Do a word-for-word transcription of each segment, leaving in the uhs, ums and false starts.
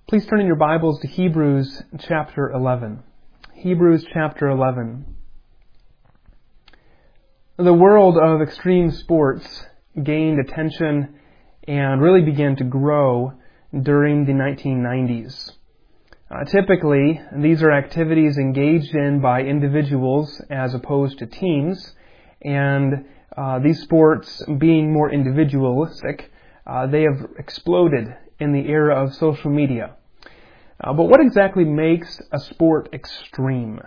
Please turn in your Bibles to Hebrews chapter eleven. Hebrews chapter eleven. The world of extreme sports gained attention and really began to grow during the nineteen nineties. Uh, typically, these are activities engaged in by individuals as opposed to teams, and uh, these sports being more individualistic, uh, they have exploded in the era of social media. Uh, but what exactly makes a sport extreme?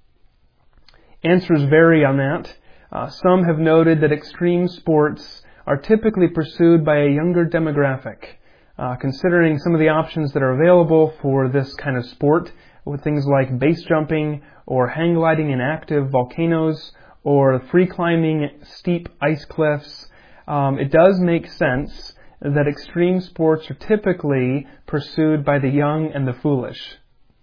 Answers vary on that. Uh, some have noted that extreme sports are typically pursued by a younger demographic. Uh, considering some of the options that are available for this kind of sport, with things like base jumping or hang gliding in active volcanoes or free climbing steep ice cliffs, um, it does make sense that extreme sports are typically pursued by the young and the foolish.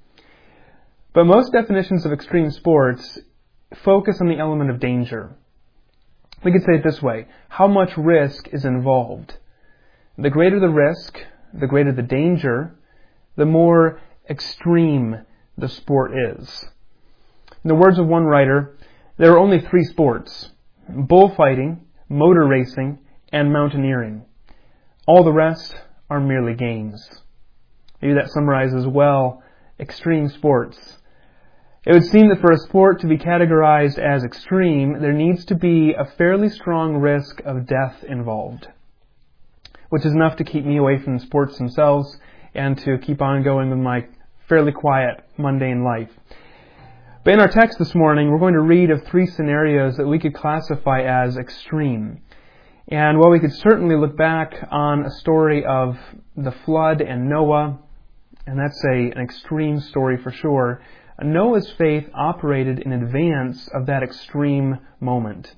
But most definitions of extreme sports focus on the element of danger. We could say it this way: how much risk is involved? The greater the risk, the greater the danger, the more extreme the sport is. In the words of one writer, there are only three sports: bullfighting, motor racing, and mountaineering. All the rest are merely games. Maybe that summarizes well extreme sports. It would seem that for a sport to be categorized as extreme, there needs to be a fairly strong risk of death involved, which is enough to keep me away from the sports themselves and to keep on going with my fairly quiet, mundane life. But in our text this morning, we're going to read of three scenarios that we could classify as extreme. And while we could certainly look back on a story of the flood and Noah, and that's a, an extreme story for sure, Noah's faith operated in advance of that extreme moment.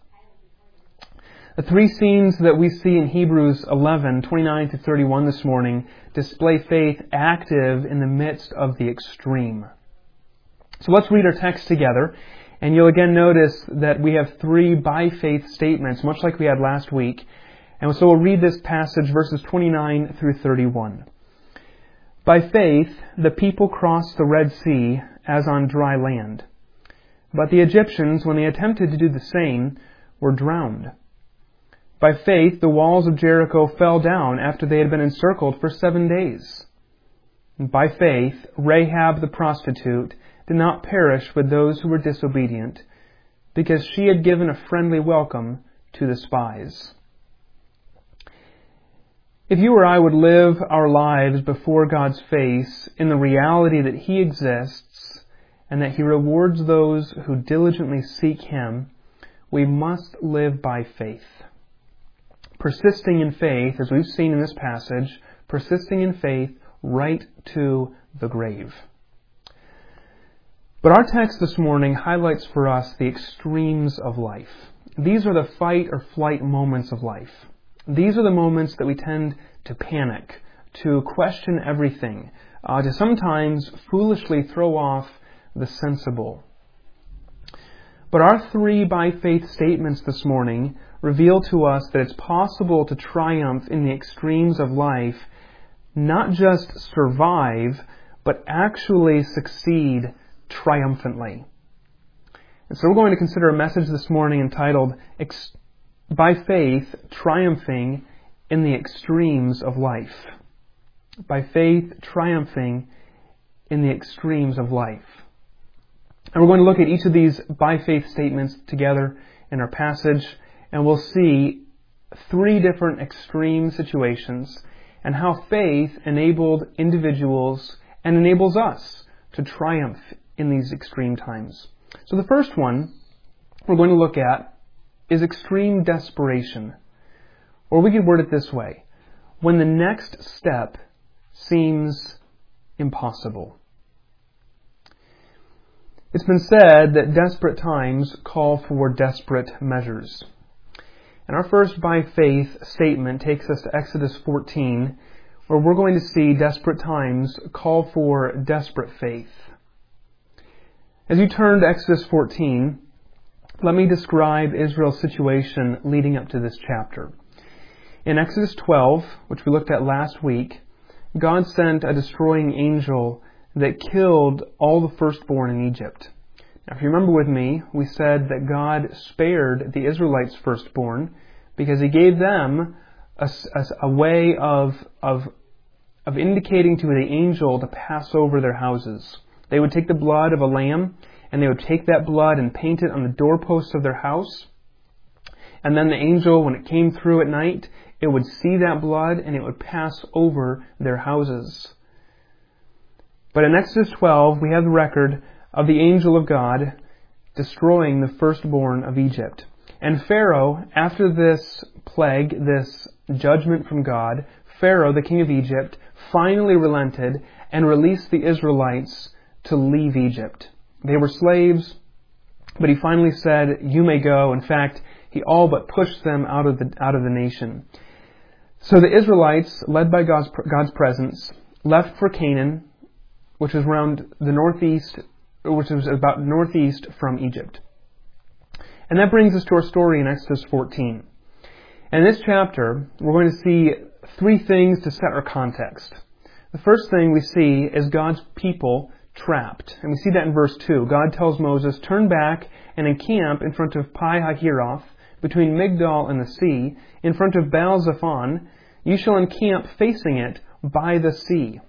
The three scenes that we see in Hebrews eleven, twenty-nine to thirty-one this morning display faith active in the midst of the extreme. So let's read our text together. And you'll again notice that we have three by faith statements, much like we had last week. And so we'll read this passage, verses twenty-nine through thirty-one. By faith, the people crossed the Red Sea as on dry land. But the Egyptians, when they attempted to do the same, were drowned. By faith, the walls of Jericho fell down after they had been encircled for seven days. By faith, Rahab the prostitute did not perish with those who were disobedient, because she had given a friendly welcome to the spies. If you or I would live our lives before God's face in the reality that He exists and that He rewards those who diligently seek Him, we must live by faith. Persisting in faith, as we've seen in this passage, persisting in faith right to the grave. But our text this morning highlights for us the extremes of life. These are the fight or flight moments of life. These are the moments that we tend to panic, to question everything, uh, to sometimes foolishly throw off the sensible. But our three by faith statements this morning reveal to us that it's possible to triumph in the extremes of life, not just survive, but actually succeed triumphantly. And so we're going to consider a message this morning entitled, By Faith, Triumphing in the Extremes of Life. By faith, triumphing in the extremes of life. And we're going to look at each of these by faith statements together in our passage, and we'll see three different extreme situations and how faith enabled individuals and enables us to triumph in these extreme times. So the first one we're going to look at is extreme desperation. Or we could word it this way: when the next step seems impossible. It's been said that desperate times call for desperate measures. And our first by faith statement takes us to Exodus fourteen, where we're going to see desperate times call for desperate faith. As you turn to Exodus fourteen, let me describe Israel's situation leading up to this chapter. In Exodus twelve, which we looked at last week, God sent a destroying angel that killed all the firstborn in Egypt. Now, if you remember with me, we said that God spared the Israelites' firstborn because He gave them a, a, a way of, of, of indicating to the angel to pass over their houses. They would take the blood of a lamb, and they would take that blood and paint it on the doorposts of their house. And then the angel, when it came through at night, it would see that blood and it would pass over their houses. But in Exodus twelve, we have the record of the angel of God destroying the firstborn of Egypt. And Pharaoh, after this plague, this judgment from God, Pharaoh, the king of Egypt, finally relented and released the Israelites to leave Egypt. They were slaves, but he finally said, "You may go." In fact, he all but pushed them out of the out of the nation. So the Israelites, led by God's, God's presence, left for Canaan, which was around the northeast, which was about northeast from Egypt. And that brings us to our story in Exodus fourteen. And in this chapter, we're going to see three things to set our context. The first thing we see is God's people trapped. And we see that in verse two. God tells Moses, "Turn back and encamp in front of Pi-hahiroth, between Migdol and the sea, in front of Baal-Zephon. You shall encamp facing it by the sea."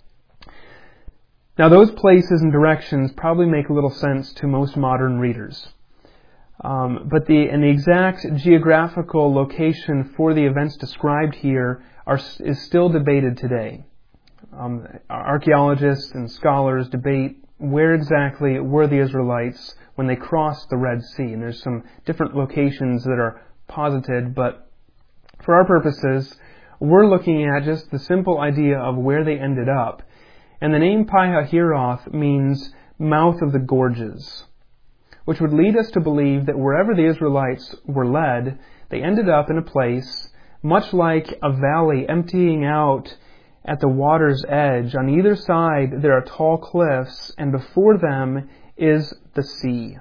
Now those places and directions probably make little sense to most modern readers. Um, but the and the exact geographical location for the events described here are, is still debated today. Um, archaeologists and scholars debate where exactly were the Israelites when they crossed the Red Sea. And there's some different locations that are posited, but for our purposes, we're looking at just the simple idea of where they ended up. And the name Pi-hahiroth means mouth of the gorges, which would lead us to believe that wherever the Israelites were led, they ended up in a place much like a valley emptying out at the water's edge. On either side there are tall cliffs, and before them is the sea.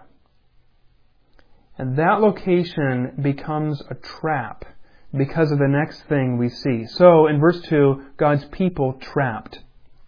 And that location becomes a trap because of the next thing we see. So in verse two, God's people trapped.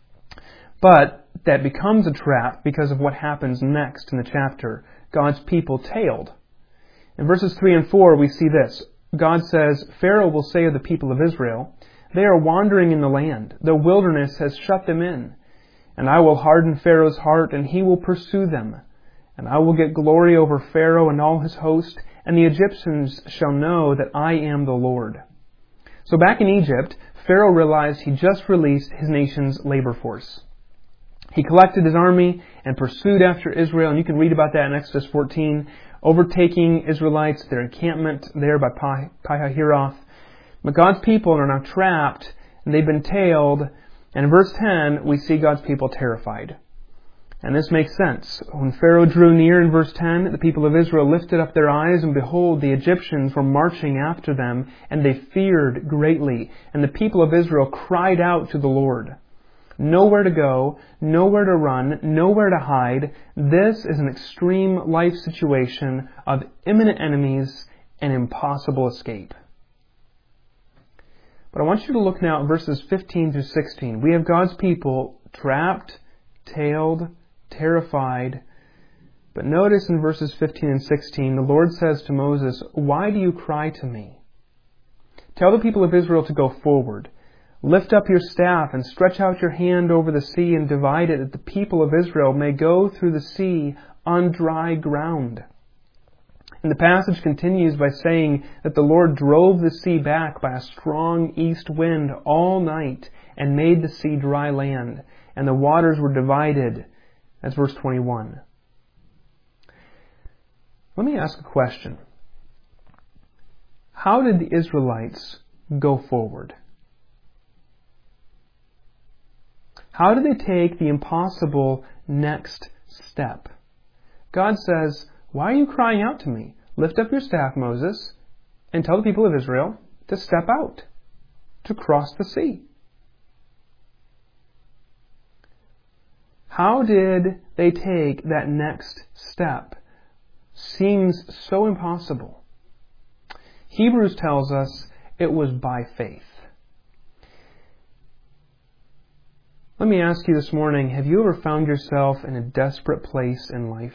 But that becomes a trap because of what happens next in the chapter. God's people tailed. In verses three and four, we see this. God says, "Pharaoh will say of the people of Israel, they are wandering in the land. The wilderness has shut them in. And I will harden Pharaoh's heart, and he will pursue them. And I will get glory over Pharaoh and all his host, and the Egyptians shall know that I am the Lord." So back in Egypt, Pharaoh realized he just released his nation's labor force. He collected his army and pursued after Israel, and you can read about that in Exodus fourteen, overtaking Israelites, their encampment there by Pi-hahiroth. But God's people are now trapped, and they've been tailed, and in verse ten, we see God's people terrified. And this makes sense. When Pharaoh drew near in verse ten, the people of Israel lifted up their eyes, and behold, the Egyptians were marching after them, and they feared greatly. And the people of Israel cried out to the Lord. Nowhere to go, nowhere to run, nowhere to hide. This is an extreme life situation of imminent enemies and impossible escape. But I want you to look now at verses fifteen through sixteen. We have God's people trapped, tailed, terrified. But notice in verses fifteen and sixteen, the Lord says to Moses, "Why do you cry to me? Tell the people of Israel to go forward. Lift up your staff and stretch out your hand over the sea and divide it, that the people of Israel may go through the sea on dry ground." And the passage continues by saying that the Lord drove the sea back by a strong east wind all night and made the sea dry land, and the waters were divided. That's verse twenty-one. Let me ask a question. How did the Israelites go forward? How do they take the impossible next step? God says, "Why are you crying out to me? Lift up your staff, Moses, and tell the people of Israel to step out, to cross the sea." How did they take that next step? Seems so impossible. Hebrews tells us it was by faith. Let me ask you this morning, have you ever found yourself in a desperate place in life?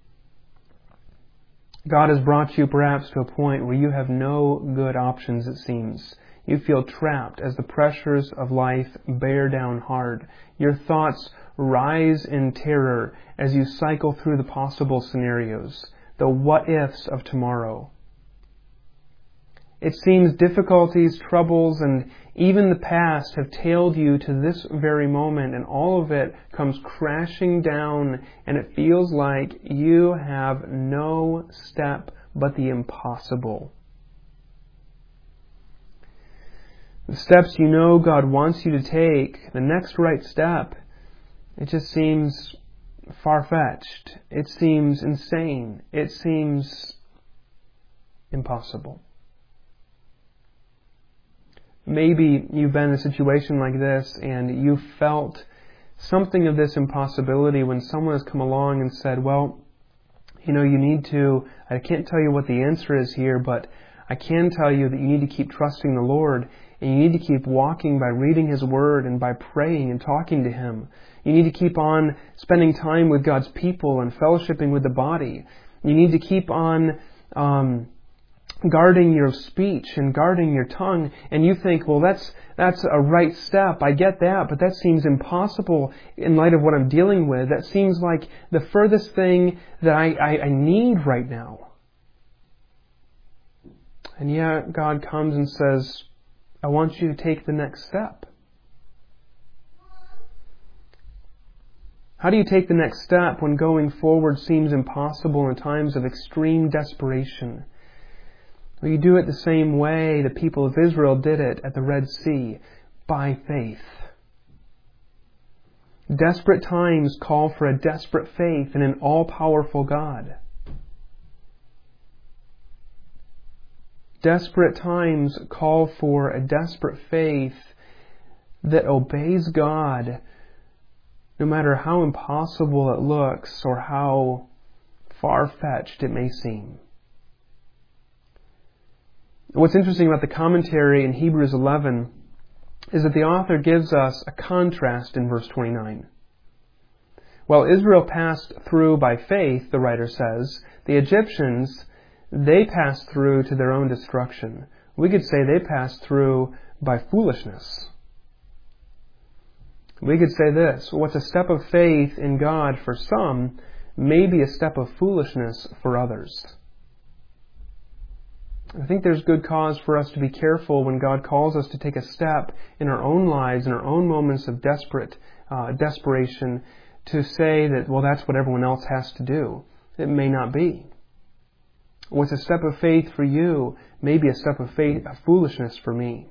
God has brought you perhaps to a point where you have no good options, it seems. You feel trapped as the pressures of life bear down hard. Your thoughts rise in terror as you cycle through the possible scenarios, the what-ifs of tomorrow. It seems difficulties, troubles, and even the past have tailed you to this very moment, and all of it comes crashing down, and it feels like you have no step but the impossible. The steps you know God wants you to take, the next right step, it just seems far-fetched. It seems insane. It seems impossible. Maybe you've been in a situation like this and you felt something of this impossibility when someone has come along and said, well, you know, you need to, I can't tell you what the answer is here, but I can tell you that you need to keep trusting the Lord, and you need to keep walking by reading His Word and by praying and talking to Him. You need to keep on spending time with God's people and fellowshipping with the body. You need to keep on um, guarding your speech and guarding your tongue. And you think, well, that's that's a right step. I get that, but that seems impossible in light of what I'm dealing with. That seems like the furthest thing that I, I, I need right now. And yet God comes and says, I want you to take the next step. How do you take the next step when going forward seems impossible in times of extreme desperation? Well, you do it the same way the people of Israel did it at the Red Sea, by faith. Desperate times call for a desperate faith in an all-powerful God. Desperate times call for a desperate faith that obeys God, no matter how impossible it looks or how far-fetched it may seem. What's interesting about the commentary in Hebrews eleven is that the author gives us a contrast in verse twenty-nine. While Israel passed through by faith, the writer says, the Egyptians, they passed through to their own destruction. We could say they passed through by foolishness. We could say this, what's a step of faith in God for some may be a step of foolishness for others. I think there's good cause for us to be careful when God calls us to take a step in our own lives, in our own moments of desperate uh, desperation, to say that, well, that's what everyone else has to do. It may not be. What's a step of faith for you may be a step of faith, of foolishness for me.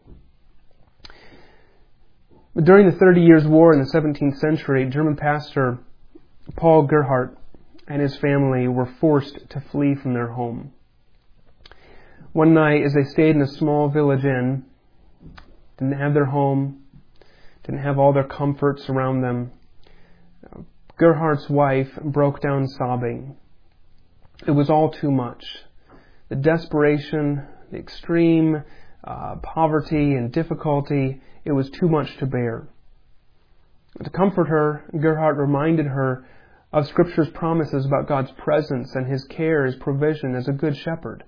During the Thirty Years' War in the seventeenth century, German pastor Paul Gerhardt and his family were forced to flee from their home. One night, as they stayed in a small village inn, didn't have their home, didn't have all their comforts around them, Gerhardt's wife broke down sobbing. It was all too much. The desperation, the extreme uh, poverty and difficulty, it was too much to bear. To comfort her, Gerhardt reminded her of Scripture's promises about God's presence and His care, His provision as a good shepherd.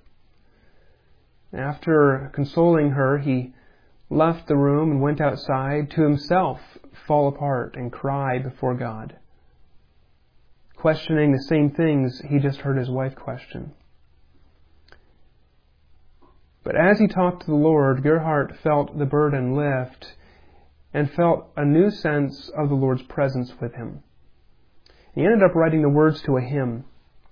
After consoling her, he left the room and went outside to himself fall apart and cry before God, questioning the same things he just heard his wife question. But as he talked to the Lord, Gerhardt felt the burden lift and felt a new sense of the Lord's presence with him. He ended up writing the words to a hymn.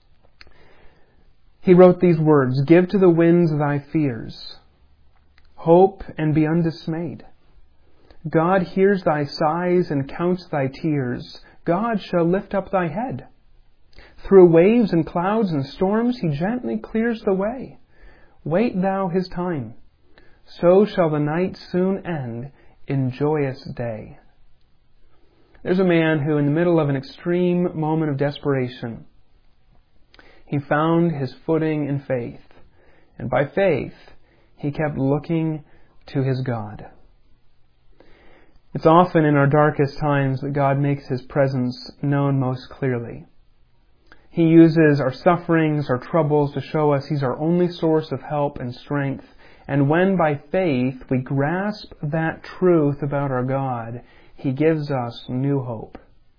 He wrote these words, "Give to the winds thy fears. Hope and be undismayed. God hears thy sighs and counts thy tears. God shall lift up thy head. Through waves and clouds and storms He gently clears the way. Wait thou His time. So shall the night soon end in joyous day." There's a man who, in the middle of an extreme moment of desperation, he found his footing in faith. And by faith, he kept looking to his God. It's often in our darkest times that God makes His presence known most clearly. He uses our sufferings, our troubles to show us He's our only source of help and strength. And when by faith we grasp that truth about our God, He gives us new hope.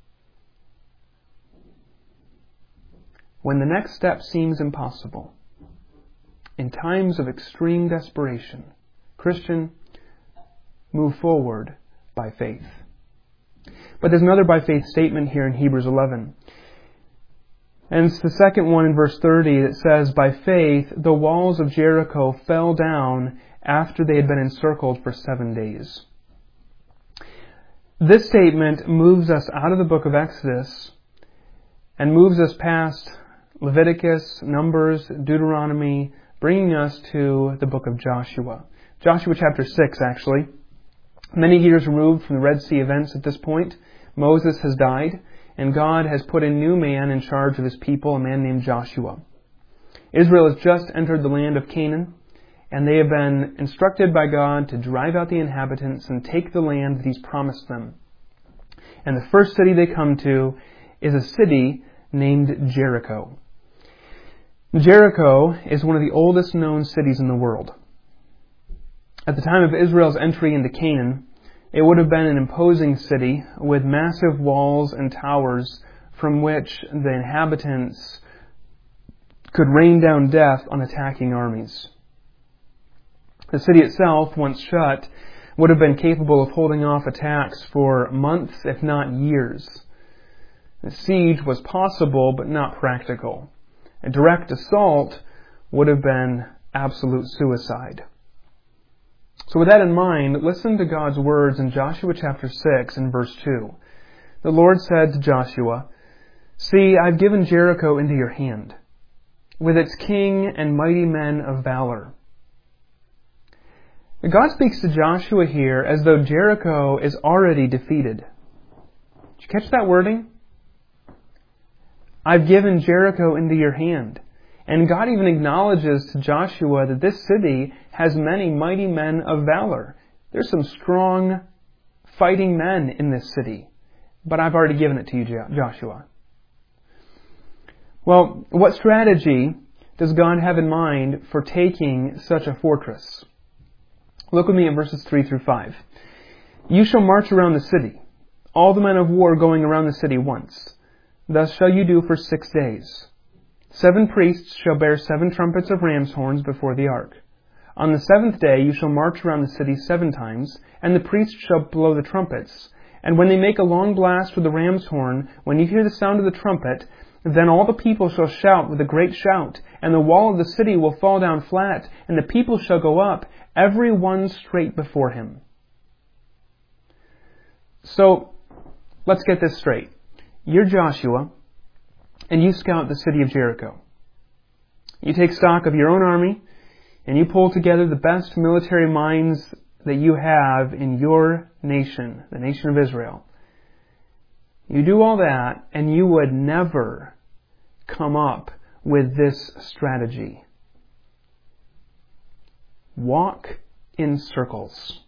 When the next step seems impossible, in times of extreme desperation, Christian, move forward by faith. But there's another by faith statement here in Hebrews eleven. And it's the second one in verse thirty that says, by faith the walls of Jericho fell down after they had been encircled for seven days. This statement moves us out of the book of Exodus and moves us past Leviticus, Numbers, Deuteronomy, bringing us to the book of Joshua. Joshua chapter six, actually. Many years removed from the Red Sea events at this point, Moses has died, and God has put a new man in charge of His people, a man named Joshua. Israel has just entered the land of Canaan, and they have been instructed by God to drive out the inhabitants and take the land that He's promised them. And the first city they come to is a city named Jericho. Jericho is one of the oldest known cities in the world. At the time of Israel's entry into Canaan, it would have been an imposing city with massive walls and towers from which the inhabitants could rain down death on attacking armies. The city itself, once shut, would have been capable of holding off attacks for months, if not years. The siege was possible, but not practical. A direct assault would have been absolute suicide. So with that in mind, listen to God's words in Joshua chapter six and verse two. The Lord said to Joshua, see, I've given Jericho into your hand, with its king and mighty men of valor. God speaks to Joshua here as though Jericho is already defeated. Did you catch that wording? I've given Jericho into your hand. And God even acknowledges to Joshua that this city has many mighty men of valor. There's some strong fighting men in this city. But I've already given it to you, Joshua. Well, what strategy does God have in mind for taking such a fortress? Look with me at verses three through five. You shall march around the city, all the men of war going around the city once. Thus shall you do for six days. Seven priests shall bear seven trumpets of ram's horns before the ark. On the seventh day you shall march around the city seven times, and the priests shall blow the trumpets. And when they make a long blast with the ram's horn, when you hear the sound of the trumpet, then all the people shall shout with a great shout, and the wall of the city will fall down flat, and the people shall go up, every one straight before him. So, let's get this straight. You're Joshua, and you scout the city of Jericho. You take stock of your own army, and you pull together the best military minds that you have in your nation, the nation of Israel. You do all that, and you would never come up with this strategy. Walk in circles.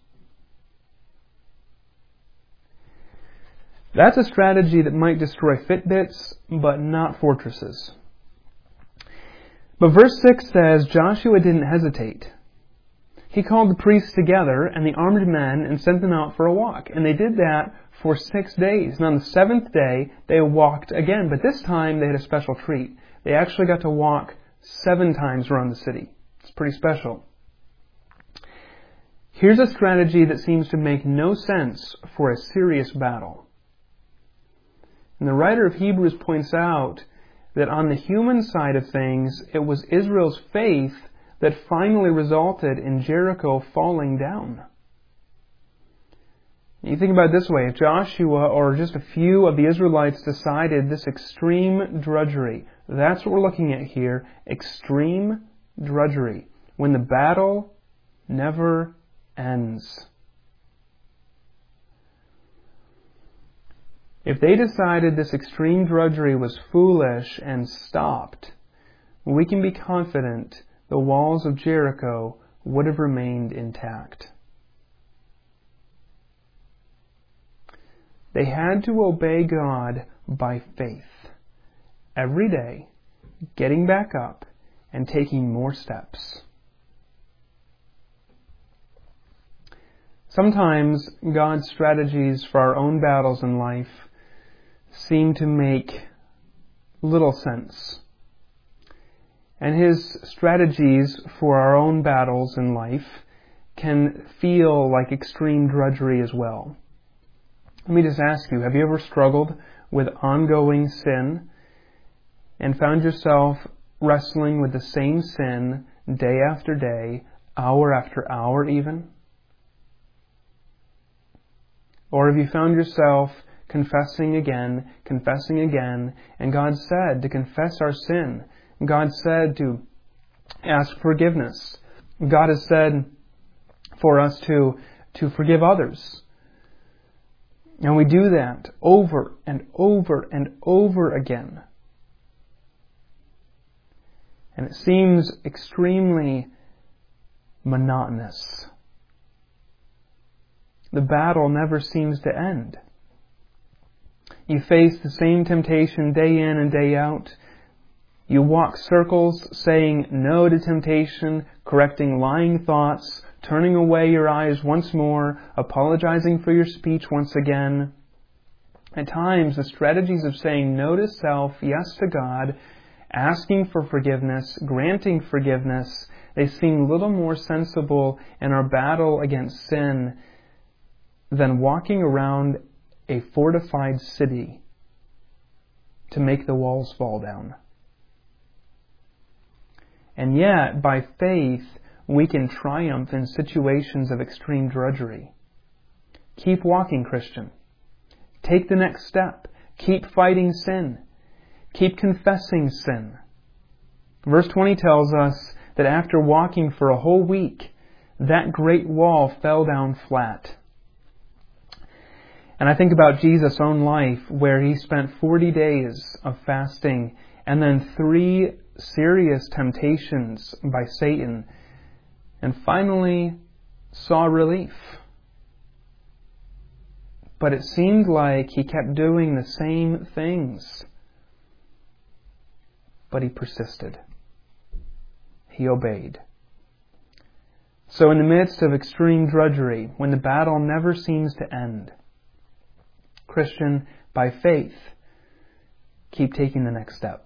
That's a strategy that might destroy Fitbits, but not fortresses. But verse six says, Joshua didn't hesitate. He called the priests together and the armed men and sent them out for a walk. And they did that for six days. And on the seventh day, they walked again. But this time, they had a special treat. They actually got to walk seven times around the city. It's pretty special. Here's a strategy that seems to make no sense for a serious battle. And the writer of Hebrews points out that on the human side of things, it was Israel's faith that finally resulted in Jericho falling down. You think about it this way, if Joshua or just a few of the Israelites decided this extreme drudgery, that's what we're looking at here, extreme drudgery, when the battle never ends. If they decided this extreme drudgery was foolish and stopped, we can be confident the walls of Jericho would have remained intact. They had to obey God by faith. Every day, getting back up and taking more steps. Sometimes God's strategies for our own battles in life seem to make little sense. And His strategies for our own battles in life can feel like extreme drudgery as well. Let me just ask you, have you ever struggled with ongoing sin and found yourself wrestling with the same sin day after day, hour after hour even? Or have you found yourself confessing again, confessing again, and God said to confess our sin. God said to ask forgiveness. God has said for us to, to forgive others. And we do that over and over and over again. And it seems extremely monotonous. The battle never seems to end. You face the same temptation day in and day out. You walk circles saying no to temptation, correcting lying thoughts, turning away your eyes once more, apologizing for your speech once again. At times, the strategies of saying no to self, yes to God, asking for forgiveness, granting forgiveness, they seem little more sensible in our battle against sin than walking around a fortified city to make the walls fall down. And yet, by faith, we can triumph in situations of extreme drudgery. Keep walking, Christian. Take the next step. Keep fighting sin. Keep confessing sin. Verse twenty tells us that after walking for a whole week, that great wall fell down flat. And I think about Jesus' own life, where He spent forty days of fasting and then three serious temptations by Satan, and finally saw relief. But it seemed like He kept doing the same things. But He persisted. He obeyed. So in the midst of extreme drudgery, when the battle never seems to end, Christian, by faith, keep taking the next step.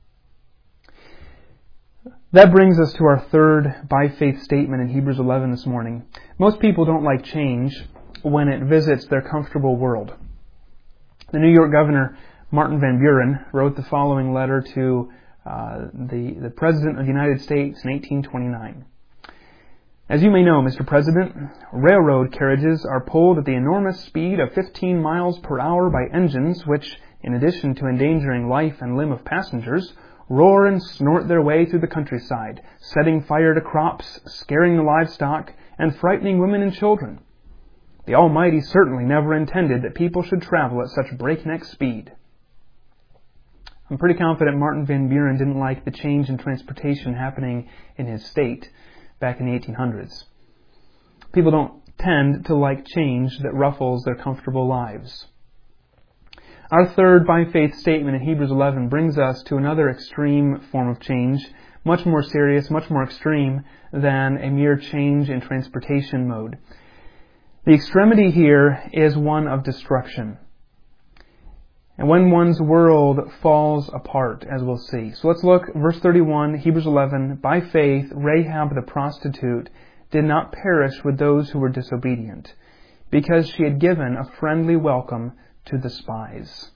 That brings us to our third by faith statement in Hebrews eleven this morning. Most people don't like change when it visits their comfortable world. The New York Governor, Martin Van Buren, wrote the following letter to uh, the, the President of the United States in eighteen twenty-nine. As you may know, Mister President, railroad carriages are pulled at the enormous speed of fifteen miles per hour by engines which, in addition to endangering life and limb of passengers, roar and snort their way through the countryside, setting fire to crops, scaring the livestock, and frightening women and children. The Almighty certainly never intended that people should travel at such breakneck speed. I'm pretty confident Martin Van Buren didn't like the change in transportation happening in his state back in the eighteen hundreds. People don't tend to like change that ruffles their comfortable lives. Our third by faith statement in Hebrews eleven brings us to another extreme form of change, much more serious, much more extreme than a mere change in transportation mode. The extremity here is one of destruction. And when one's world falls apart, as we'll see. So let's look, verse thirty-one, Hebrews eleven. By faith, Rahab the prostitute did not perish with those who were disobedient, because she had given a friendly welcome to the spies.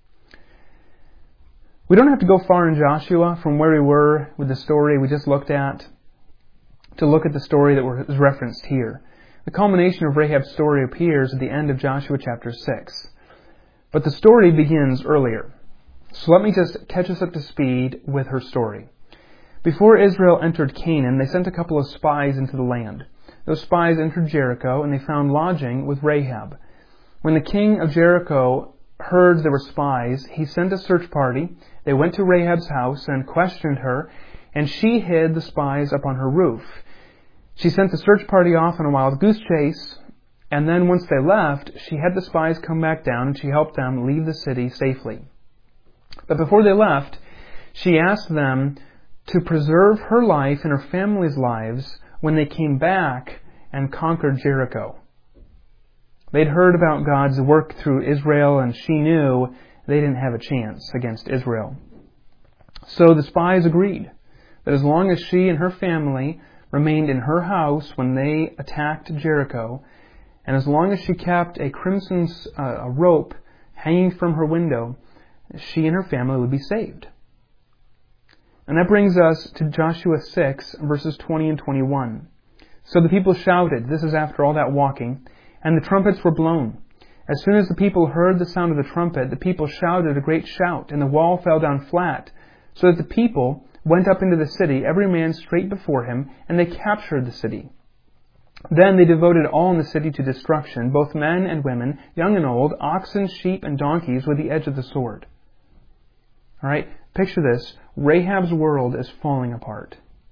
We don't have to go far in Joshua from where we were with the story we just looked at to look at the story that is referenced here. The culmination of Rahab's story appears at the end of Joshua chapter six. But the story begins earlier. So let me just catch us up to speed with her story. Before Israel entered Canaan, they sent a couple of spies into the land. Those spies entered Jericho, and they found lodging with Rahab. When the king of Jericho heard there were spies, he sent a search party. They went to Rahab's house and questioned her, and she hid the spies up on her roof. She sent the search party off on a wild goose chase, And then once they left, she had the spies come back down and she helped them leave the city safely. But before they left, she asked them to preserve her life and her family's lives when they came back and conquered Jericho. They'd heard about God's work through Israel, and she knew they didn't have a chance against Israel. So the spies agreed that as long as she and her family remained in her house when they attacked Jericho, and as long as she kept a crimson uh, a rope hanging from her window, she and her family would be saved. And that brings us to Joshua six, verses twenty and twenty-one. So the people shouted, this is after all that walking, and the trumpets were blown. As soon as the people heard the sound of the trumpet, the people shouted a great shout, and the wall fell down flat, so that the people went up into the city, every man straight before him, and they captured the city. Then they devoted all in the city to destruction, both men and women, young and old, oxen, sheep, and donkeys, with the edge of the sword. All right, picture this. Rahab's world is falling apart.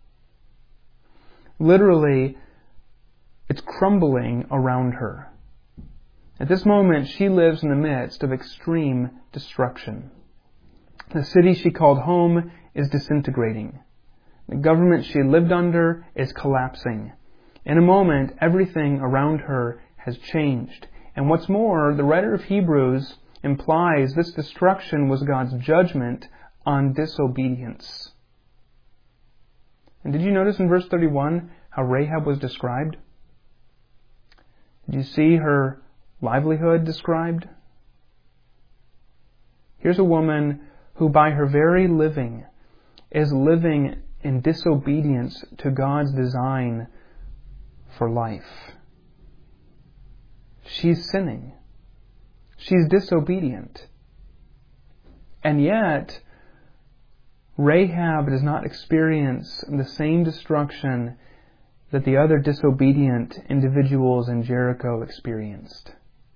Literally, it's crumbling around her. At this moment, she lives in the midst of extreme destruction. The city she called home is disintegrating. The government she lived under is collapsing. In a moment, everything around her has changed. And what's more, the writer of Hebrews implies this destruction was God's judgment on disobedience. And did you notice in verse thirty-one how Rahab was described? Did you see her livelihood described? Here's a woman who by her very living is living in disobedience to God's design for life. She's sinning. She's disobedient. And yet, Rahab does not experience the same destruction that the other disobedient individuals in Jericho experienced.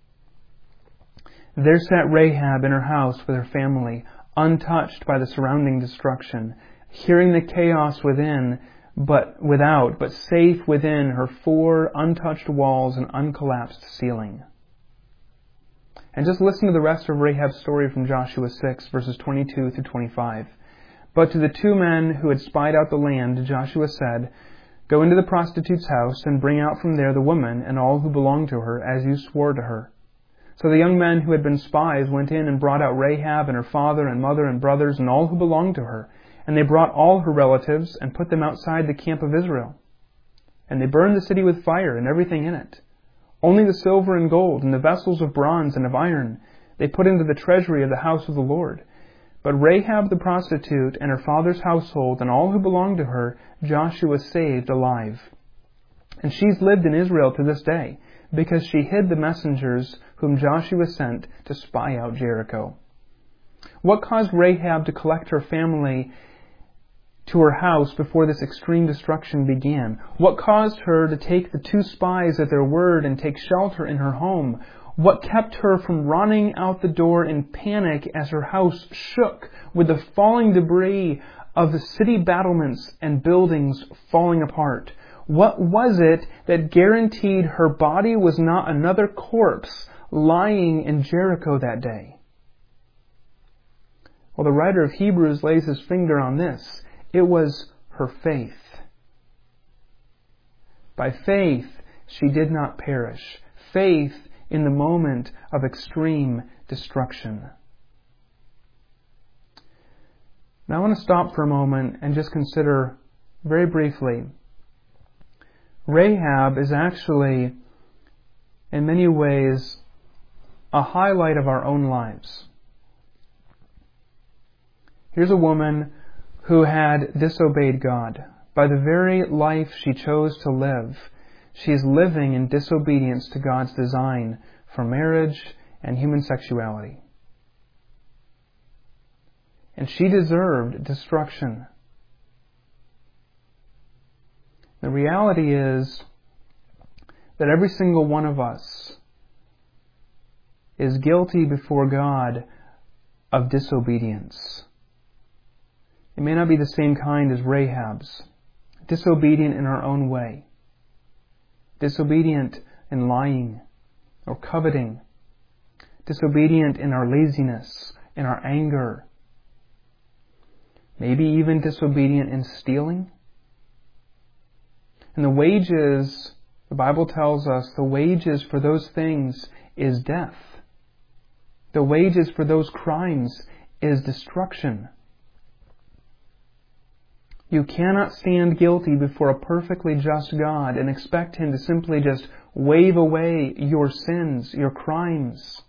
There sat Rahab in her house with her family, untouched by the surrounding destruction, hearing the chaos within, but without, but safe within her four untouched walls and uncollapsed ceiling. And just listen to the rest of Rahab's story from Joshua six, verses twenty-two through twenty-five. But to the two men who had spied out the land, Joshua said, "Go into the prostitute's house and bring out from there the woman and all who belong to her, as you swore to her." So the young men who had been spies went in and brought out Rahab and her father and mother and brothers and all who belonged to her. And they brought all her relatives and put them outside the camp of Israel. And they burned the city with fire and everything in it. Only the silver and gold and the vessels of bronze and of iron they put into the treasury of the house of the Lord. But Rahab the prostitute and her father's household and all who belonged to her, Joshua saved alive. And she's lived in Israel to this day, because she hid the messengers whom Joshua sent to spy out Jericho. What caused Rahab to collect her family to her house before this extreme destruction began? What caused her to take the two spies at their word and take shelter in her home? What kept her from running out the door in panic as her house shook with the falling debris of the city battlements and buildings falling apart? What was it that guaranteed her body was not another corpse lying in Jericho that day? Well, the writer of Hebrews lays his finger on this. It was her faith. By faith, she did not perish. Faith in the moment of extreme destruction. Now I want to stop for a moment and just consider very briefly. Rahab is actually, in many ways, a highlight of our own lives. Here's a woman who had disobeyed God. By the very life she chose to live, she is living in disobedience to God's design for marriage and human sexuality. And she deserved destruction. The reality is that every single one of us is guilty before God of disobedience. It may not be the same kind as Rahab's. Disobedient in our own way. Disobedient in lying, or coveting, disobedient in our laziness, in our anger, maybe even disobedient in stealing. And the wages, the Bible tells us, the wages for those things is death. The wages for those crimes is destruction. You cannot stand guilty before a perfectly just God and expect Him to simply just wave away your sins, your crimes.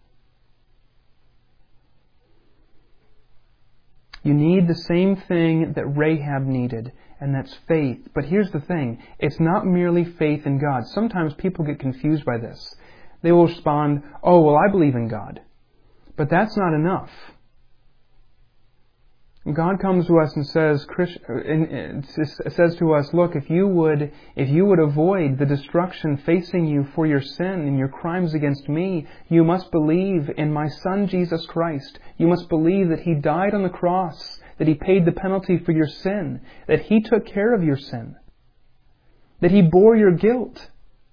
You need the same thing that Rahab needed, and that's faith. But here's the thing. It's not merely faith in God. Sometimes people get confused by this. They will respond, oh, well, I believe in God. But that's not enough. God comes to us and says, says to us, look, if you would, if you would avoid the destruction facing you for your sin and your crimes against me, you must believe in my Son Jesus Christ. You must believe that He died on the cross, that He paid the penalty for your sin, that He took care of your sin, that He bore your guilt.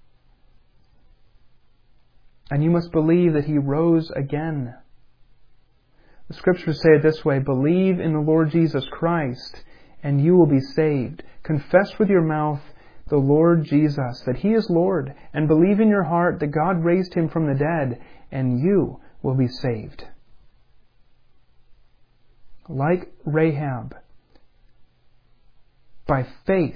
And you must believe that He rose again. The Scriptures say it this way, believe in the Lord Jesus Christ and you will be saved. Confess with your mouth the Lord Jesus, that He is Lord, and believe in your heart that God raised Him from the dead, and you will be saved. Like Rahab, by faith,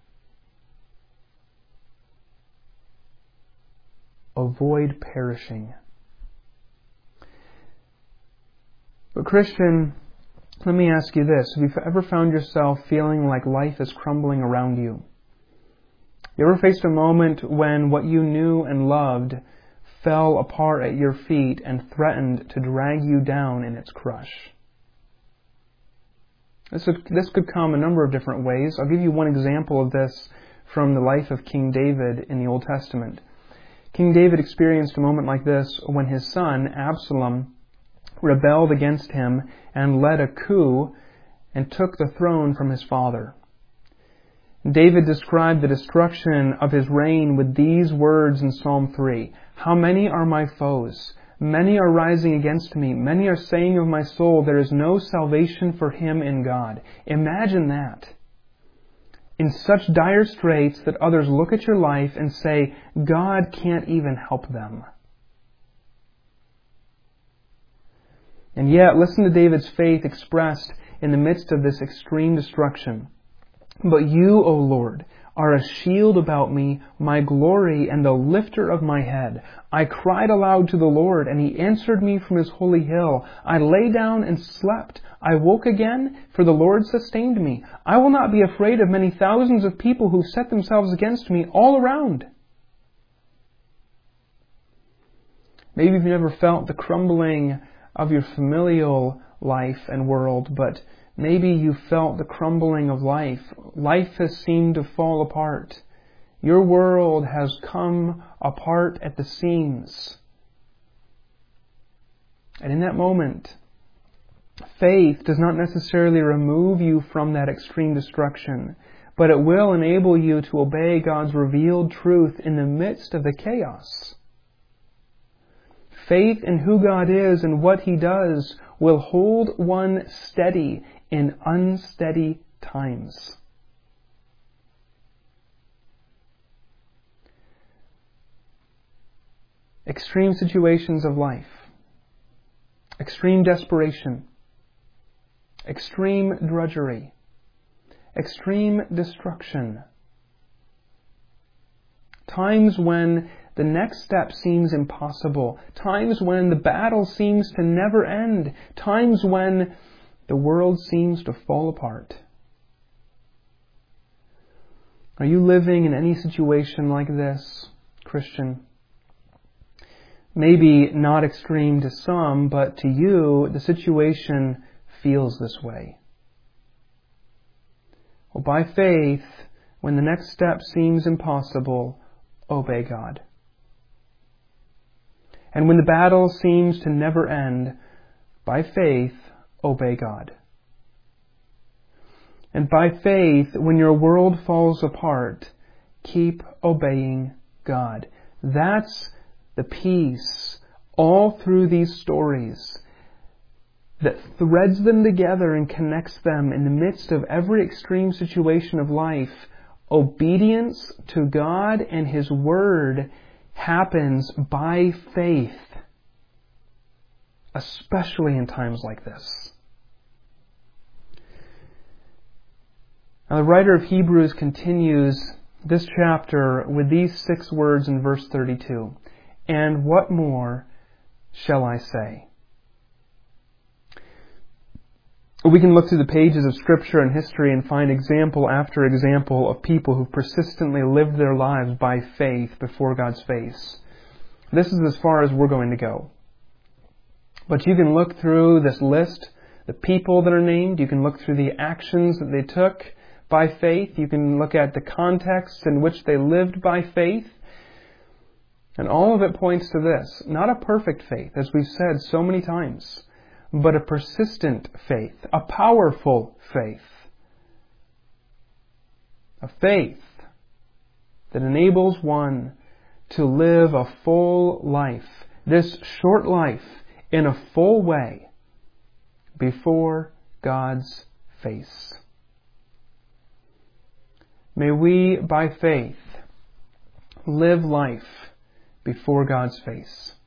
avoid perishing. But Christian, let me ask you this. Have you ever found yourself feeling like life is crumbling around you? You ever faced a moment when what you knew and loved fell apart at your feet and threatened to drag you down in its crush? This would, this could come a number of different ways. I'll give you one example of this from the life of King David in the Old Testament. King David experienced a moment like this when his son, Absalom, rebelled against him and led a coup and took the throne from his father. David described the destruction of his reign with these words in Psalm three. How many are my foes? Many are rising against me. Many are saying of my soul, there is no salvation for him in God. Imagine that. In such dire straits that others look at your life and say, God can't even help them. And yet, listen to David's faith expressed in the midst of this extreme destruction. But you, O Lord, are a shield about me, my glory and the lifter of my head. I cried aloud to the Lord, and He answered me from His holy hill. I lay down and slept. I woke again, for the Lord sustained me. I will not be afraid of many thousands of people who set themselves against me all around. Maybe you've never felt the crumbling of your familial life and world, but maybe you felt the crumbling of life. Life has seemed to fall apart. Your world has come apart at the seams. And in that moment, faith does not necessarily remove you from that extreme destruction, but it will enable you to obey God's revealed truth in the midst of the chaos. Faith in who God is and what He does will hold one steady in unsteady times. Extreme situations of life, extreme desperation, extreme drudgery, extreme destruction, times when the next step seems impossible, times when the battle seems to never end, times when the world seems to fall apart. Are you living in any situation like this, Christian? Maybe not extreme to some, but to you, the situation feels this way. Well, by faith, when the next step seems impossible, obey God. And when the battle seems to never end, by faith, obey God. And by faith, when your world falls apart, keep obeying God. That's the peace, all through these stories that threads them together and connects them in the midst of every extreme situation of life. Obedience to God and His Word happens by faith, especially in times like this. Now, the writer of Hebrews continues this chapter with these six words in verse thirty-two. And what more shall I say? We can look through the pages of Scripture and history and find example after example of people who persistently lived their lives by faith before God's face. This is as far as we're going to go. But you can look through this list, the people that are named. You can look through the actions that they took by faith. You can look at the context in which they lived by faith. And all of it points to this. Not a perfect faith, as we've said so many times, but a persistent faith, a powerful faith. A faith that enables one to live a full life, this short life, in a full way before God's face. May we, by faith, live life before God's face.